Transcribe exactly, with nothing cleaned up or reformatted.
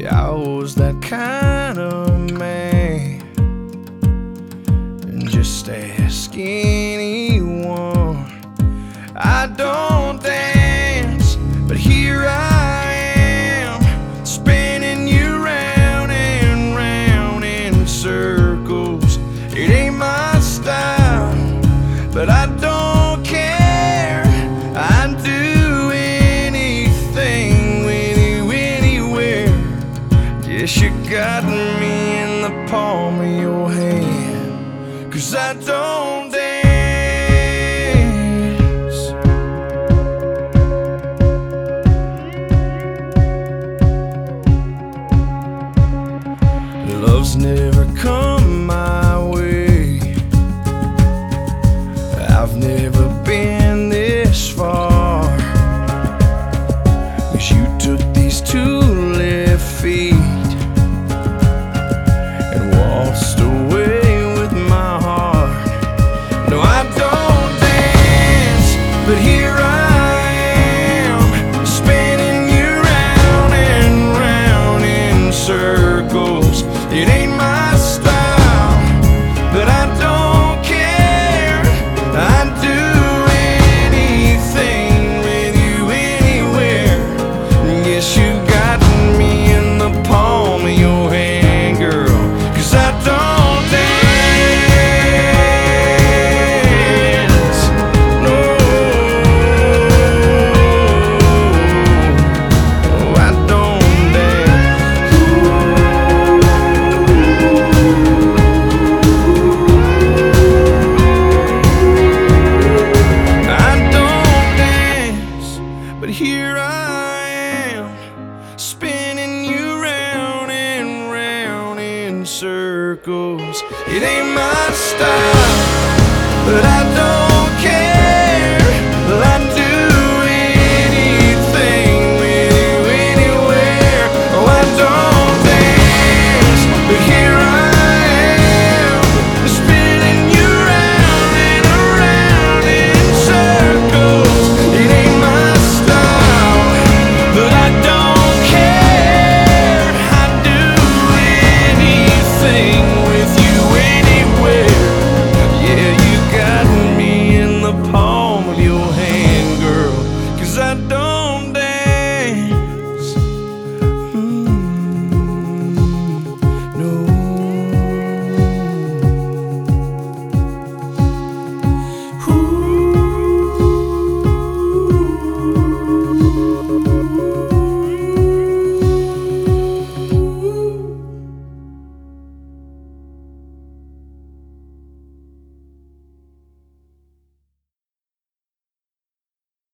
I was that kind of man, and just ask anyone. I don't dance, but here I am, spinning you round and round in circles. It ain't my style, but I don't care. I'd do anything with you anywhere. Guess you got me in the palm of your hand, 'cause I don't dance. Love's never come my way. I've never been this far, 'cause you took these two left feet and waltzed away with my heart. No, I don't dance, but here I am, spinning you round and round in circles. It ain't my style, but I don't care. I'd do anything with you anywhere. Guess you got me in the palm of your hand, girl, 'cause I don't dance. No, I don't dance. I don't dance, but here I am, spinning you round and round in circles. It ain't my style, but I don't